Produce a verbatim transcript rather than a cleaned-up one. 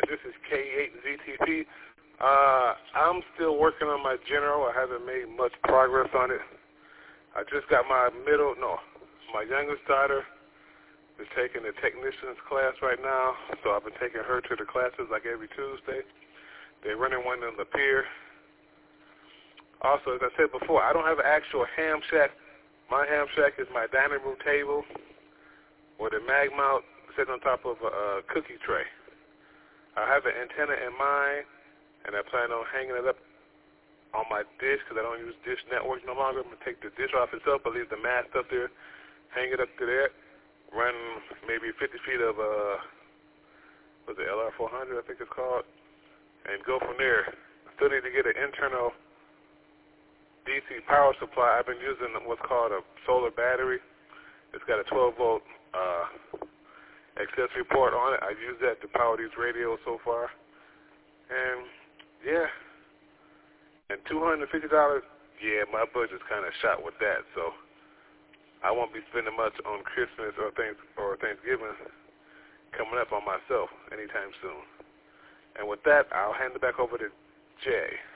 This is K eight Z T P. Uh, I'm still working on my general. I haven't made much progress on it. I just got my middle, no, my youngest daughter is taking the technician's class right now, so I've been taking her to the classes like every Tuesday. They're running one in Lapeer. Also, as I said before, I don't have an actual ham shack. My ham shack is my dining room table with a mag mount sitting on top of a, a cookie tray. I have an antenna in mind, and I plan on hanging it up on my dish because I don't use Dish Network no longer. I'm going to take the dish off itself, but leave the mast up there, hang it up to there, run maybe fifty feet of, uh, what's it, L R four hundred, I think it's called, and go from there. Still need to get an internal D C power supply. I've been using what's called a solar battery. It's got a twelve volt uh, accessory port on it. I've used that to power these radios so far. And, yeah. And two hundred fifty dollars, yeah, my budget's kind of shot with that. So I won't be spending much on Christmas or, thanks, or Thanksgiving coming up on myself anytime soon. And with that, I'll hand it back over to Jay.